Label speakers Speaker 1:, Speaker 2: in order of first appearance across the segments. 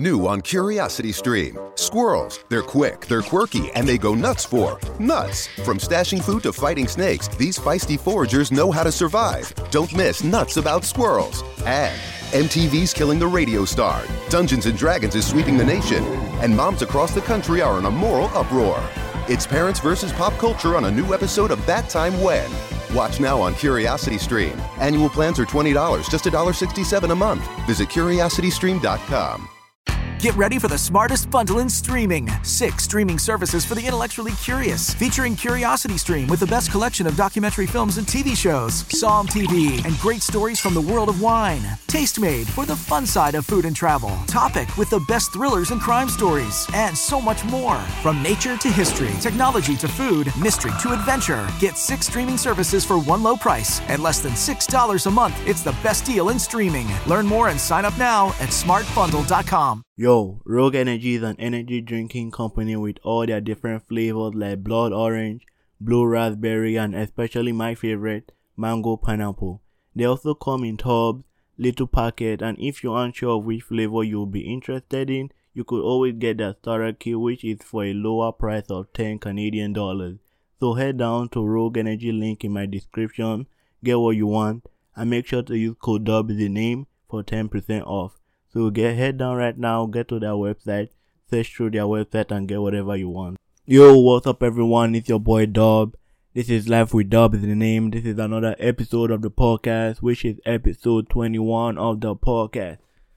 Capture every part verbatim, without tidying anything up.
Speaker 1: New on Curiosity Stream. Squirrels. They're quick, they're quirky, and they go nuts for nuts. From stashing food to fighting snakes, these feisty foragers know how to survive. Don't miss Nuts About Squirrels. And M T V's killing the radio star. Dungeons and Dragons is sweeping the nation. And moms across the country are in a moral uproar. It's parents versus pop culture on a new episode of That Time When. Watch now on Curiosity Stream. Annual plans are twenty dollars, just one dollar and sixty-seven cents a month. Visit curiosity stream dot com.
Speaker 2: Get ready for the smartest bundle in streaming. Six streaming services for the intellectually curious. Featuring Curiosity Stream with the best collection of documentary films and T V shows. Psalm T V and great stories from the world of wine. Tastemade for the fun side of food and travel. Topic with the best thrillers and crime stories. And so much more. From nature to history, technology to food, mystery to adventure. Get six streaming services for one low price. At less than six dollars a month, it's the best deal in streaming. Learn more and sign up now at smart bundle dot com.
Speaker 3: Yo, Rogue Energy is an energy drinking company with all their different flavors like blood orange, blue raspberry, and especially my favorite, mango pineapple. They also come in tubs, little packet, and if you're unsure of which flavor you'll be interested in, you could always get their starter kit, which is for a lower price of ten Canadian dollars. So head down to Rogue Energy link in my description, get what you want, and make sure to use code D U B the name for ten percent off. So get head down right now, get to their website, search through their website and get whatever you want. Yo, what's up everyone? It's your boy Dub. This is Life with Dub is the name. This is another episode of the podcast, which is episode twenty-one of the podcast.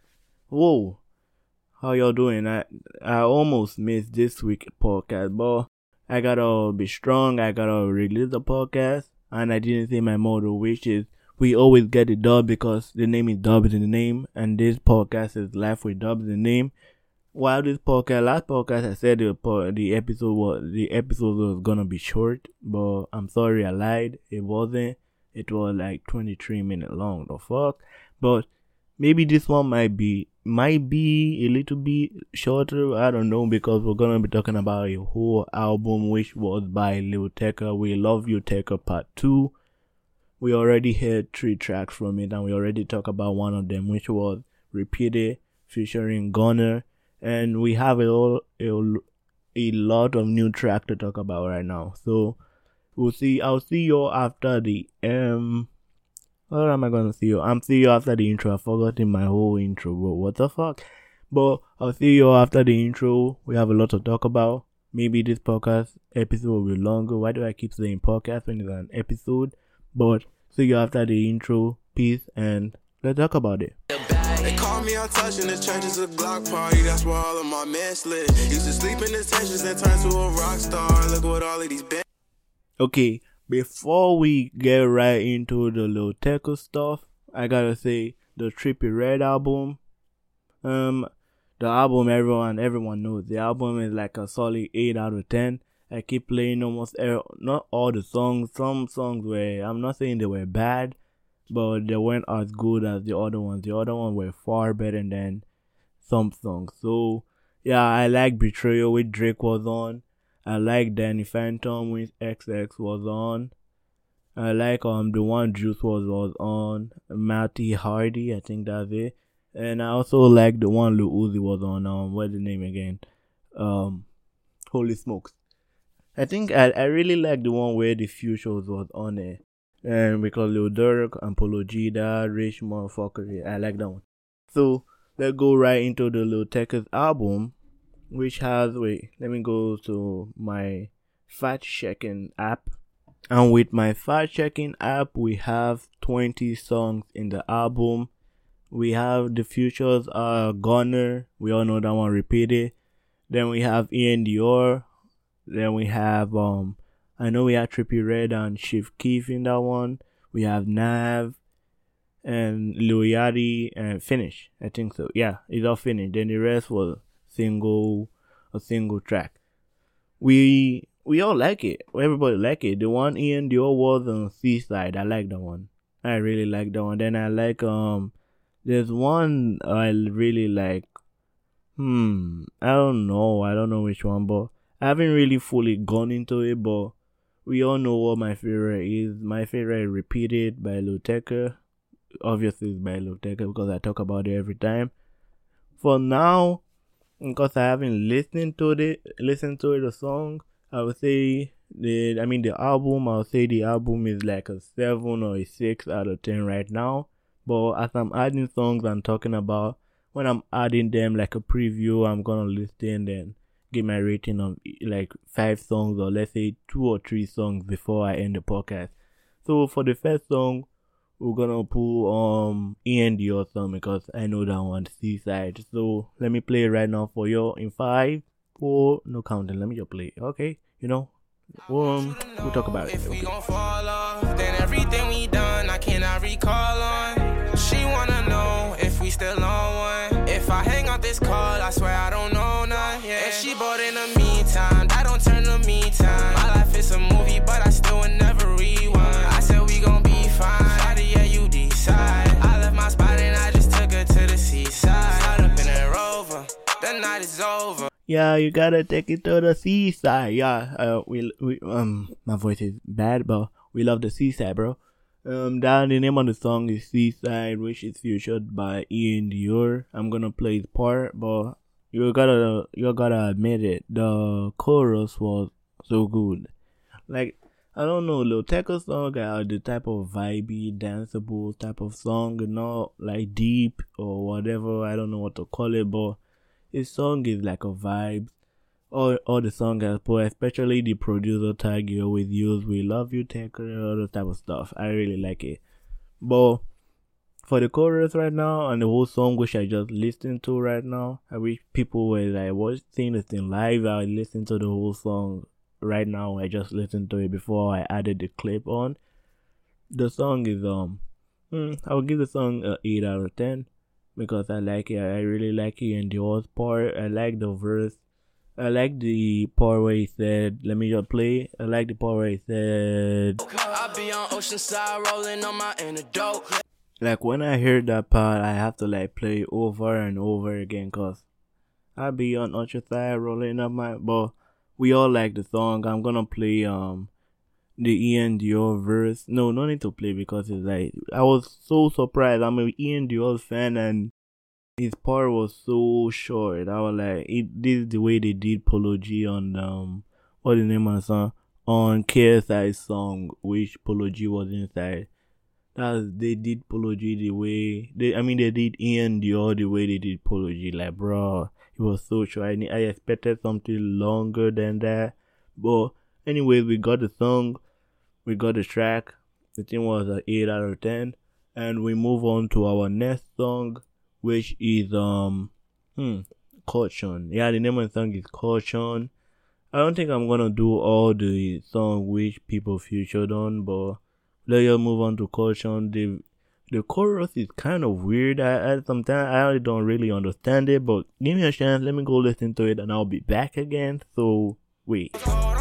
Speaker 3: Whoa, how y'all doing? I I almost missed this week's podcast, but I gotta be strong. I gotta release the podcast, and I didn't say my motto, which is we always get the dub because the name is Dub is in the name, and this podcast is Life with Dub is the name. While this podcast, last podcast, I said the the episode was the episode was gonna be short, but I'm sorry, I lied. It wasn't. It was like twenty-three minutes long. The fuck. But maybe this one might be might be a little bit shorter. I don't know, because we're gonna be talking about a whole album which was by Lil Tecca. We Love You Tecca Part Two. We already heard three tracks from it, and we already talked about one of them, which was Repeated, featuring Gunner. And we have a, a, a lot of new tracks to talk about right now. So, we'll see. I'll see you after the, um, what am I going to see you? I'm see you after the intro. I forgot in my whole intro, bro. What the fuck? But I'll see you after the intro. We have a lot to talk about. Maybe this podcast episode will be longer. Why do I keep saying podcast when it's an episode? But see you after the intro. Peace, and let's talk about it.
Speaker 4: They call me out touching the church is a Glock party. That's where all of my men slid. Used to sleep in detentions and turn to a rock star. Look what all of these bands.
Speaker 3: Okay, before we get right into the Lil Tecca stuff, I gotta say the Trippie Redd album. Um, the album everyone everyone knows. The album is like a solid eight out of ten. I keep playing almost every, not all the songs. Some songs were, I'm not saying they were bad, but they weren't as good as the other ones. The other ones were far better than some songs. So, yeah, I like Betrayal, which Drake was on. I like Danny Phantom, which X X was on. I like um the one Juice was, was on. Matty Hardy, I think that's it. And I also like the one Lil Uzi was on. Um, what's the name again? Um, Holy Smokes. I think I, I really like the one where the Futures was on it. And because Lil Durk and Polo G, that rich motherfucker, I like that one. So, let's go right into the Lil Tecca's album, which has, wait, let me go to my fact checking app. And with my fact checking app, we have twenty songs in the album. We have the Futures are Gunner, we all know that one, Repeated. Then we have Ian Dior. Then we have, um, I know we have Trippie Redd and Chief Keef in that one. We have Nav and Lil Yachty and Finish. I think so. Yeah, it's all finished. Then the rest was single, a single track. We we all like it. Everybody like it. The one Ian Dior was on Seaside. I like that one. I really like that one. Then I like, um, there's one I really like. Hmm, I don't know. I don't know which one, but I haven't really fully gone into it, but we all know what my favorite is. My favorite is Repeated by Lil Tecca. Obviously, it's by Lil Tecca because I talk about it every time. For now, because I haven't listened to it, listened to the song, I would say the, I mean the album, I would say the album is like a seven or a six out of ten right now. But as I'm adding songs I'm talking about, when I'm adding them like a preview, I'm gonna listen and give my rating of like five songs or let's say two or three songs before I end the podcast. So for the first song, we're gonna pull um Ian Dior song because I know that one, Seaside. So let me play it right now for you in five, four, no counting. Let me just play it, okay? You know, um, we'll talk about it.
Speaker 4: If
Speaker 3: Okay.
Speaker 4: we gon' fall off, then everything we done I cannot recall on. She wanna know if we still on one. If I hang out this call, I swear I don't know none. Yeah. And she bought in the meantime, that don't turn the meantime. My life is a movie, but I still would never rewind. I said we gon' be fine. Shawty, yeah, you decide. I left my spot and I just took her to the seaside. Shot up in a Rover, the night is over.
Speaker 3: Yeah, you gotta take it to the seaside. Yeah, uh, we we um, my voice is bad, but we love the seaside, bro. Um, that the name of the song is Seaside, which is featured by Ian Dior. I'm gonna play his part, but you gotta you gotta admit it. The chorus was so good. Like, I don't know, Lil Tecca song are the type of vibey, danceable type of song, not like deep or whatever. I don't know what to call it, but his song is like a vibe. All, all the songs I put, especially the producer tag you always use, we love you, Tecca, all that type of stuff. I really like it. But for the chorus right now and the whole song which I just listened to right now, I wish people were like watching this thing live. I listened to the whole song right now. I just listened to it before I added the clip on. The song is um, hmm, I would give the song a eight out of ten because I like it. I really like it and the whole part. I like the verse. I like the part where he said, let me just play. I like the part where he said,
Speaker 4: I be on Oceanside rolling on my inner dope.
Speaker 3: Like when I hear that part, I have to like play it over and over again cause I be on Oceanside rolling up my, but we all like the song. I'm gonna play um the Ian Dior verse. No, no need to play because it's like, I was so surprised. I'm an Ian Dior fan and his part was so short. I was like, it, this is the way they did Polo G on, um, what the name of the song? On K S I's song, which Polo G was inside. That's, they did Polo G the way, they, I mean, they did Ian Dior the way they did Polo G. Like, bro, it was so short. I, I expected something longer than that. But, anyways, we got the song, we got the track. The thing was an eight out of ten. And we move on to our next song, which is um hmm Caution. Yeah, the name of the song is Caution. I don't think I'm gonna do all the song which people featured on, but let's just move on to Caution. The the chorus is kind of weird. I, I sometimes I don't really understand it, but give me a chance. Let me go listen to it, and I'll be back again. So wait.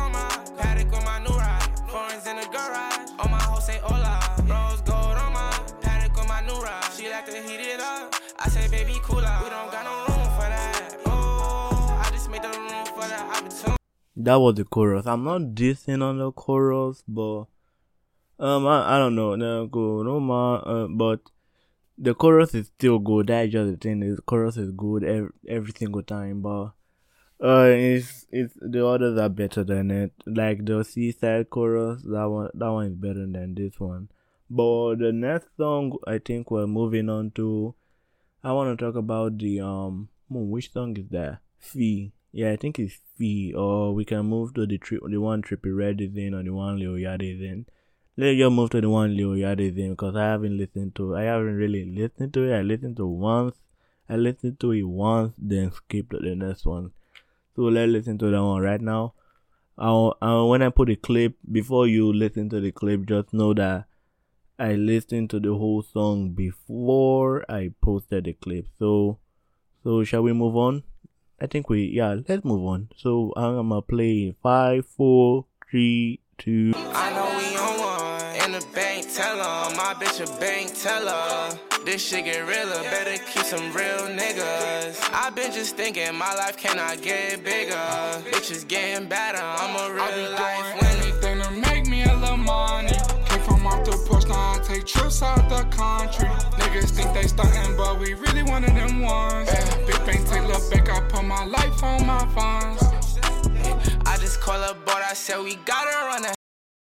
Speaker 3: That was the chorus. I'm not dissing on the chorus, but um, I, I don't know. No, go no more. Uh, but the chorus is still good. That's just the thing. The chorus is good every, every single time, but uh, it's it's the others are better than it. Like the Seaside chorus, that one that one is better than this one. But the next song, I think we're moving on to. I want to talk about the um. Which song is that? Fee. Yeah, I think it's Fee, or we can move to the tri- the one Trippie Redd is in, or the one Lil Yachty is in. Let's just move to the one Lil Yachty is in, because I haven't listened to, I haven't really listened to it. I listened to it once, I listened to it once, then skipped to the next one. So let's listen to that one right now. I'll, I'll, when I put the clip, before you listen to the clip, just know that I listened to the whole song before I posted the clip. So, so shall we move on? I think we, yeah, let's move on. So I'm gonna play five, four, three, two.
Speaker 4: I know we on one. In the bank teller, my bitch a bank teller. This shit get realer, better keep some real niggas. I've been just thinking my life cannot get bigger. Bitches getting better, I'm a real life winner.
Speaker 5: Anything to make me a little money. Came from off the porch, now I take trips out the country. Niggas think they stuntin', but we really one of them ones. Yeah, big bank take little back, I put my my life on my phones.
Speaker 4: I just call a boat, I said we gotta run a.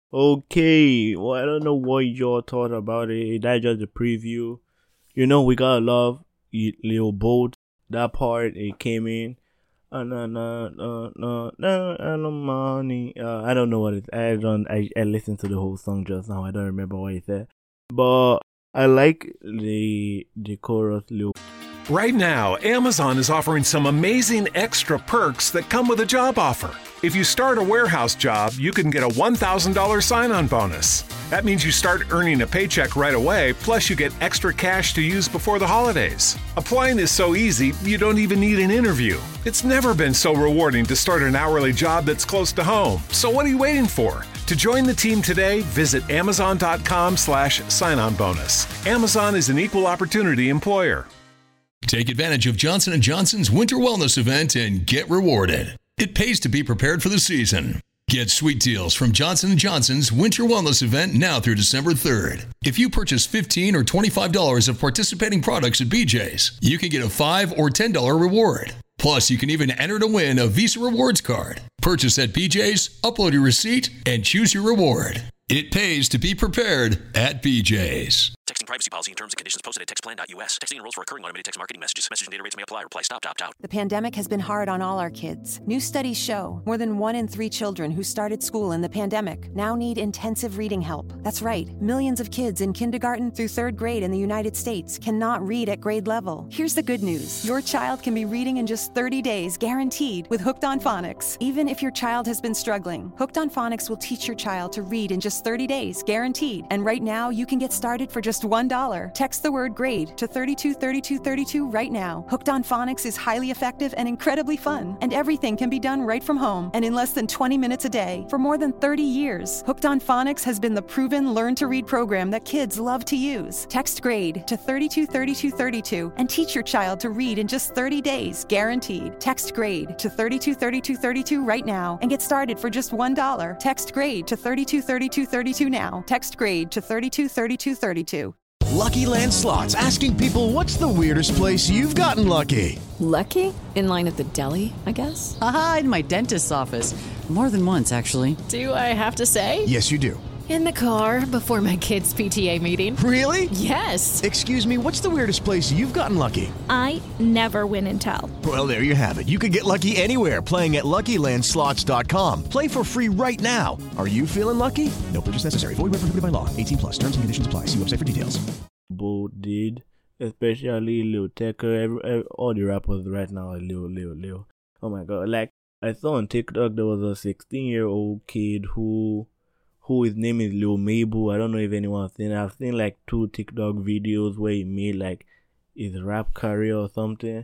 Speaker 3: Okay, well, I don't know what y'all thought about it. That's just the preview. You know, we gotta love Lil Boat. That part, it came in. Uh, no, no, no, no, no, no, money. Uh, I don't know what it. I don't. I, I listened to the whole song just now. I don't remember what he said, but I like the the chorus. Lil.
Speaker 6: Right now, Amazon is offering some amazing extra perks that come with a job offer. If you start a warehouse job, you can get a one thousand dollars sign-on bonus. That means you start earning a paycheck right away, plus you get extra cash to use before the holidays. Applying is so easy, you don't even need an interview. It's never been so rewarding to start an hourly job that's close to home. So what are you waiting for? To join the team today, visit amazon.com slash sign-on bonus. Amazon is an equal opportunity employer.
Speaker 7: Take advantage of Johnson and Johnson's Winter Wellness Event and get rewarded. It pays to be prepared for the season. Get sweet deals from Johnson and Johnson's Winter Wellness Event now through December third. If you purchase fifteen dollars or twenty-five dollars of participating products at B J's, you can get a five dollars or ten dollars reward. Plus, you can even enter to win a Visa Rewards card. Purchase at B J's, upload your receipt, and choose your reward. It pays to be prepared at B J's.
Speaker 8: Texting privacy policy and terms and conditions posted at textplan dot U S. Texting enrolls for recurring automated text marketing messages. Message and data rates may apply. Reply stop to opt out.
Speaker 9: The pandemic has been hard on all our kids. New studies show more than one in three children who started school in the pandemic now need intensive reading help. That's right. Millions of kids in kindergarten through third grade in the United States cannot read at grade level. Here's the good news. Your child can be reading in just thirty days, guaranteed, with Hooked on Phonics. Even if your child has been struggling, Hooked on Phonics will teach your child to read in just thirty days, guaranteed. And right now, you can get started for just one dollar. Text the word GRADE to thirty-two thirty-two thirty-two right now. Hooked on Phonics is highly effective and incredibly fun, and everything can be done right from home and in less than twenty minutes a day. For more than thirty years, Hooked on Phonics has been the proven learn-to-read program that kids love to use. Text GRADE to thirty-two thirty-two thirty-two and teach your child to read in just thirty days, guaranteed. Text GRADE to thirty-two thirty-two thirty-two right now and get started for just one dollar. Text GRADE to thirty-two thirty-two thirty-two now. Text GRADE to thirty-two thirty-two thirty-two.
Speaker 10: Lucky Land Slots, asking people, what's the weirdest place you've gotten lucky?
Speaker 11: Lucky? In line at the deli, I guess?
Speaker 12: Aha, in my dentist's office. More than once, actually.
Speaker 11: Do I have to say?
Speaker 10: Yes, you do.
Speaker 11: In the car before my kids' P T A meeting.
Speaker 10: Really?
Speaker 11: Yes.
Speaker 10: Excuse me, what's the weirdest place you've gotten lucky?
Speaker 13: I never win and tell.
Speaker 10: Well, there you have it. You can get lucky anywhere, playing at Lucky Land Slots dot com. Play for free right now. Are you feeling lucky? No purchase necessary. Void where prohibited by law. eighteen plus. Terms and conditions apply. See website for details.
Speaker 3: Both did, especially Lil Tecca. Every, every, all the rappers right now are Lil, Lil, Lil. Oh my god! Like I saw on TikTok, there was a sixteen-year-old kid who. who his name is Lil Mabel. I don't know if anyone's seen it. I've seen like two TikTok videos where he made like his rap career or something.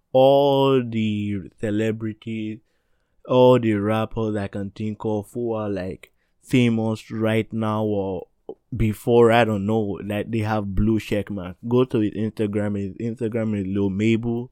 Speaker 3: All the celebrities, all the rappers I can think of who are like famous right now or before, I don't know, like they have blue check mark. Go to his Instagram. His Instagram is Lil Mabel.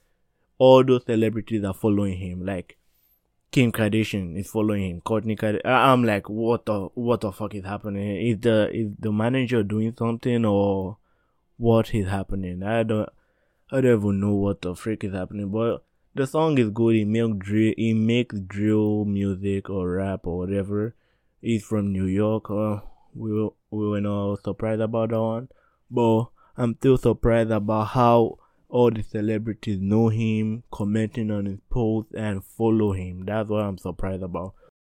Speaker 3: All those celebrities are following him. Like Kim Kardashian is following him. Kourtney Kardashian. I'm like, what the what the fuck is happening? Is the is the manager doing something or what is happening? I don't I don't even know what the freak is happening. But the song is good. He makes drill. He makes drill music or rap or whatever. He's from New York. Uh, we were, we were not surprised about that one, but I'm still surprised about how all the celebrities know him, commenting on his posts, and follow him. That's what I'm surprised about.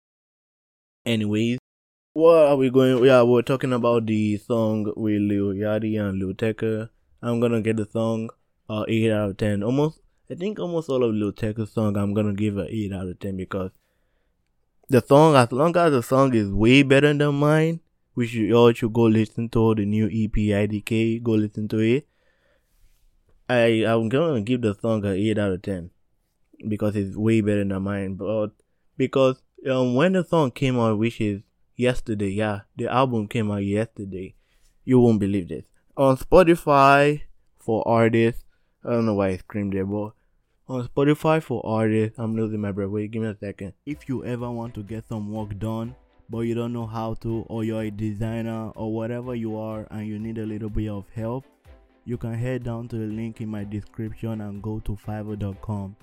Speaker 3: Anyways, what are we going? Yeah, we're talking about the song with Lil Yachty and Lil Tecca. I'm gonna get the song uh eight out of ten. Almost, I think almost all of Lil Tecca's song I'm gonna give an eight out of ten because the song, as long as the song is way better than mine, which you all should go listen to the new E P I D K. Go listen to it. I, I'm gonna give the song an eight out of ten because it's way better than mine. But because um, when the song came out, which is yesterday, yeah, the album came out yesterday, you won't believe this. On Spotify for artists, I don't know why I screamed there, but on Spotify for artists, I'm losing my breath. Wait, give me a second. If you ever want to get some work done, but you don't know how to, or you're a designer, or whatever you are, and you need a little bit of help, you can head down to the link in my description and go to Fiverr dot com.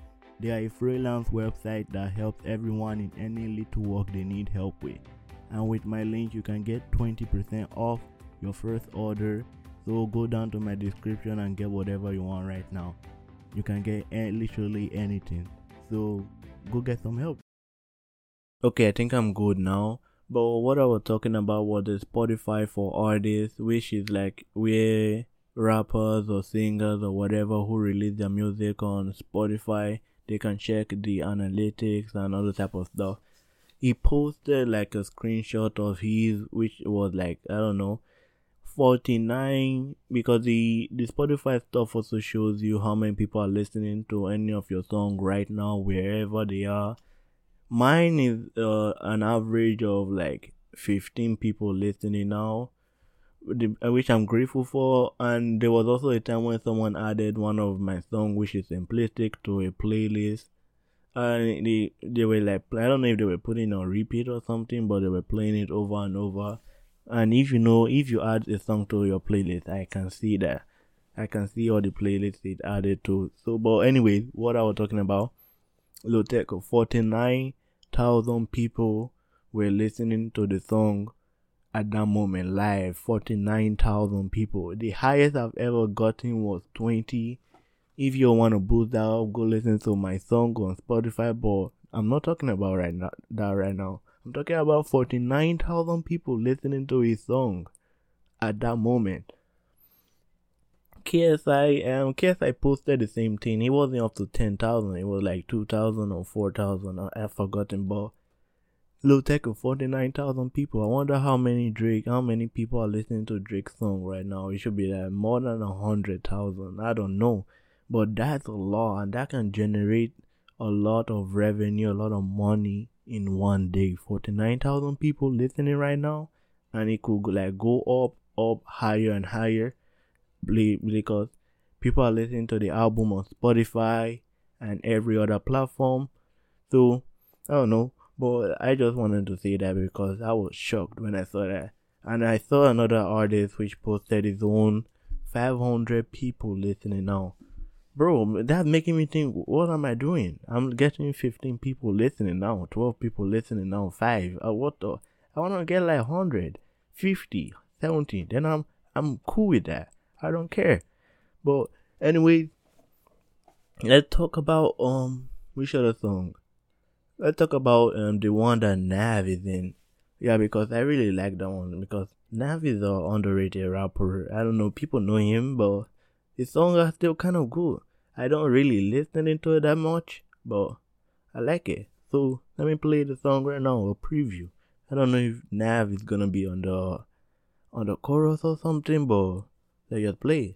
Speaker 3: They are a freelance website that helps everyone in any little work they need help with. And with my link, you can get twenty percent off your first order. So go down to my description and get whatever you want right now. You can get literally anything. So go get some help. Okay, I think I'm good now. But what I was talking about was the Spotify for artists, which is like where rappers or singers or whatever who release their music on Spotify, they can check the analytics and other type of stuff. He posted like a screenshot of his, which was like, I don't know, forty-nine, because the, the Spotify stuff also shows you how many people are listening to any of your song right now, wherever they are. Mine is uh, an average of like fifteen people listening now, which I'm grateful for. And there was also a time when someone added one of my songs, which is Simplistic, to a playlist. And they, they were like, I don't know if they were putting it on repeat or something, but they were playing it over and over. And if you know, if you add a song to your playlist, I can see that. I can see all the playlists it added to. So, but anyway, what I was talking about, Lotech, forty-nine thousand people were listening to the song at that moment live. forty-nine thousand people. The highest I've ever gotten was twenty. If you want to boost that up, go listen to my song on Spotify. But I'm not talking about right now, that right now. I'm talking about forty-nine thousand people listening to his song at that moment. K S I, um, K S I posted the same thing. It wasn't up to ten thousand. It was like two thousand or four thousand. I've forgotten. But Lotech, forty-nine thousand people. I wonder how many Drake, how many people are listening to Drake's song right now. It should be like more than one hundred thousand. I don't know. But that's a lot. And that can generate a lot of revenue, a lot of money in one day. forty-nine thousand people listening right now. And it could like go up, up, higher and higher. Because people are listening to the album on Spotify and every other platform. So, I don't know. But I just wanted to say that because I was shocked when I saw that. And I saw another artist which posted his own five hundred people listening now. Bro, that's making me think, what am I doing? I'm getting fifteen people listening now, twelve people listening now, five. Uh, what the? I want to get like one hundred, fifty, seventy. Then I'm I'm cool with that. I don't care. But anyway, let's talk about um which other song? Let's talk about um the one that Nav is in. Yeah, because I really like that one because Nav is an underrated rapper. I don't know, people know him, but his songs are still kind of good. I don't really listen into it that much, but I like it. So let me play the song right now, a preview. I don't know if Nav is gonna be on the on the chorus or something, but let's just play.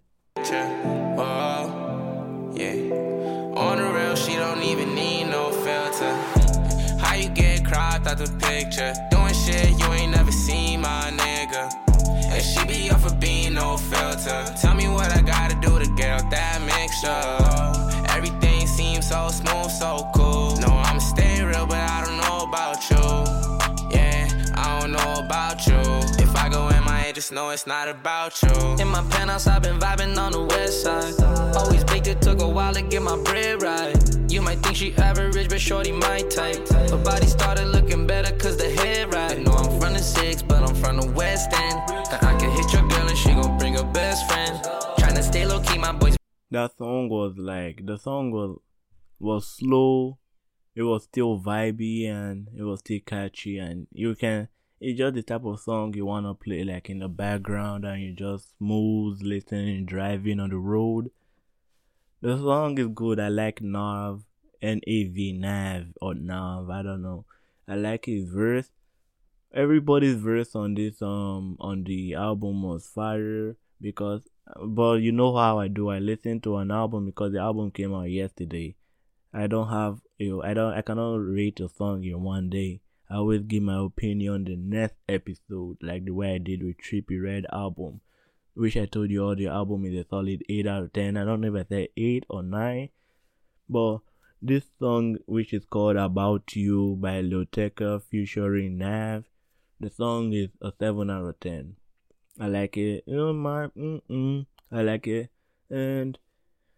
Speaker 4: Oh, yeah. On the real, she don't even need no filter. How you get cropped out the picture? Doing shit you ain't never seen, my nigga. And she be off of being no filter. Tell me what I gotta do to get out that mixture. Everything seems so smooth, so cool. No, I'ma stay real, but I don't know about you. Yeah, I don't know about you. If I go in my head, just know it's not about you. In my penthouse, I've been vibing on the west side. Always baked, it took a while to get my bread right. You might think she average, but shorty my type. Her body started looking better cause the head right. No, I'm from the six, but I'm from the west end. And I can hit your girl and she gon' bring her best friend. Tryna stay low key, my boys.
Speaker 3: That song was like, the song was was slow. It was still vibey and it was still catchy, and you can, it's just the type of song you wanna play like in the background and you just smooth listening, driving on the road. The song is good. I like Nav, N A V, Nav, or Nav, I don't know. I like his verse. Everybody's verse on this um on the album was fire because, but you know how I do. I listen to an album because the album came out yesterday. I don't have, you know, I don't, I cannot rate a song in one day. I always give my opinion the next episode, like the way I did with Trippie Redd album, which I told you all the album is a solid eight out of ten. I don't know if I said eight or nine, but this song, which is called About You by Lotech featuring Nav, the song is a seven out of ten. I like it. You know, my, mm-mm, I like it. And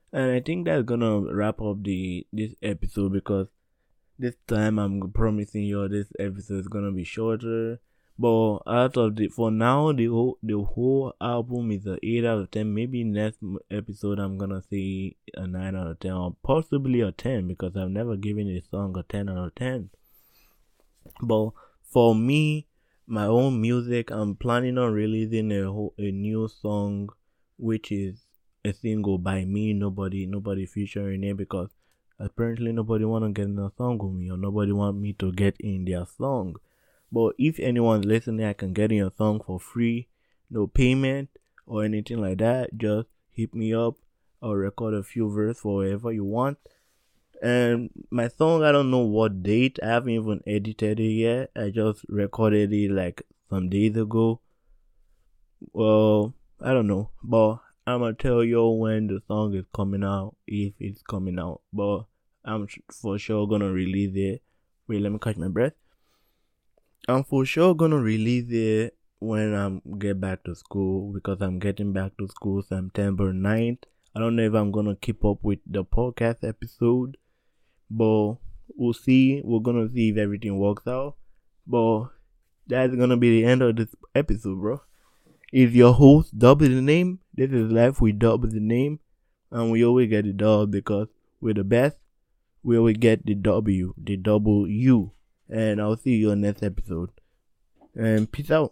Speaker 3: And I think that's gonna wrap up the this episode, because this time I'm promising you this episode is gonna be shorter. But out of the for now, the whole the whole album is a eight out of ten. Maybe next episode I'm gonna say a nine out of ten, or possibly a ten, because I've never given a song a ten out of ten. But for me, my own music, I'm planning on releasing a whole, a new song, which is a single by me, nobody nobody featuring it, because apparently nobody wanna get in a song with me, or nobody want me to get in their song. But if anyone's listening, I can get in your song for free, no payment or anything like that. Just hit me up or record a few verses for whatever you want. And my song, I don't know what date. I haven't even edited it yet. I just recorded it like some days ago. Well, I don't know. But I'm gonna tell you when the song is coming out, if it's coming out. But I'm for sure gonna release it. Wait, let me catch my breath. I'm for sure gonna release it when I get back to school, because I'm getting back to school September ninth. I don't know if I'm gonna keep up with the podcast episode, but we'll see. We're gonna see if everything works out. But that's gonna be the end of this episode, bro. If your host double the name, this is life. We double the name, and we always get the dub, because we're the best. We always get the W, the double U. And I'll see you on next episode. And peace out.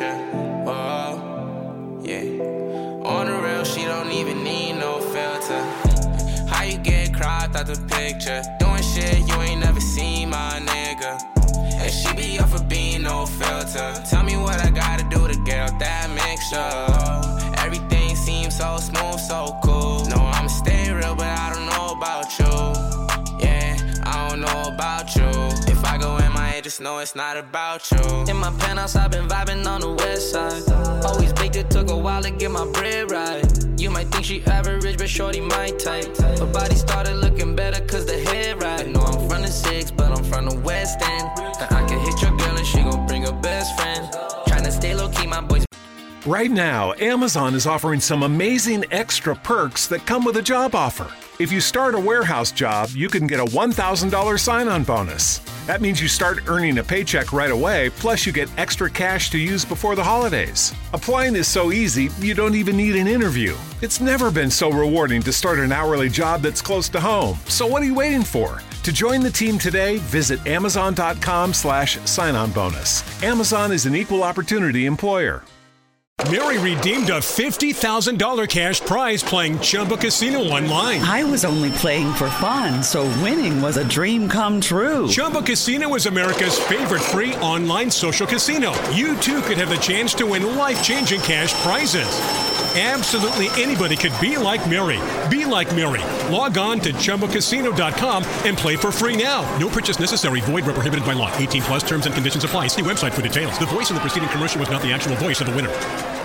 Speaker 4: Oh, yeah. On the real, she don't even need no filter. How you get cropped out the picture? Doing shit you ain't never seen, my nigga. And she be up for being no filter. Tell me what I gotta do to get out that mixture. Everything seems so smooth, so cool. No, I'ma stay real, but I don't know about you. Yeah, I don't know about you. If I go in my head, just know it's not about you. In my penthouse, I've been vibing on the west side. Always baked, it took a while to get my bread right. You might think she average, but shorty my type. Her body started looking better cause the head right. I know I'm from the six, but I'm from the west end. And I can hit your girl and she gon' bring her best friend. Tryna stay low key, my boys.
Speaker 6: Right now, Amazon is offering some amazing extra perks that come with a job offer. If you start a warehouse job, you can get a one thousand dollars sign-on bonus. That means you start earning a paycheck right away, plus you get extra cash to use before the holidays. Applying is so easy, you don't even need an interview. It's never been so rewarding to start an hourly job that's close to home. So what are you waiting for? To join the team today, visit amazon.com slash sign-on bonus. Amazon is an equal opportunity employer.
Speaker 14: Mary redeemed a fifty thousand dollars cash prize playing Chumba Casino online.
Speaker 12: I was only playing for fun, so winning was a dream come true.
Speaker 14: Chumba Casino is America's favorite free online social casino. You too could have the chance to win life-changing cash prizes. Absolutely anybody could be like Mary. Be like Mary. Log on to chumba casino dot com and play for free now. No purchase necessary. Void where prohibited by law. eighteen plus terms and conditions apply. See website for details. The voice in the preceding commercial was not the actual voice of the winner.